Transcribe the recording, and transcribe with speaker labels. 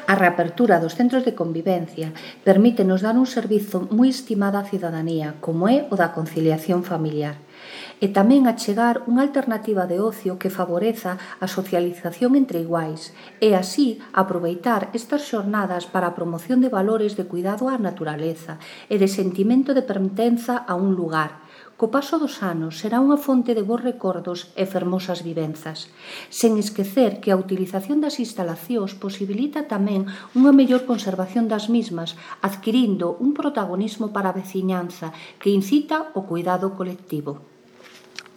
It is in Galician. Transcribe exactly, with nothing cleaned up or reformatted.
Speaker 1: A reapertura dos centros de convivencia permítenos dar un servizo moi estimado á cidadanía, como é o da conciliación familiar, e tamén achegar unha alternativa de ocio que favoreza a socialización entre iguais e así aproveitar estas xornadas para a promoción de valores de cuidado á naturaleza e de sentimento de pertenza a un lugar. Co paso dos anos será unha fonte de bons recordos e fermosas vivenzas, sen esquecer que a utilización das instalacións posibilita tamén unha mellor conservación das mismas, adquirindo un protagonismo para a veciñanza que incita o cuidado colectivo.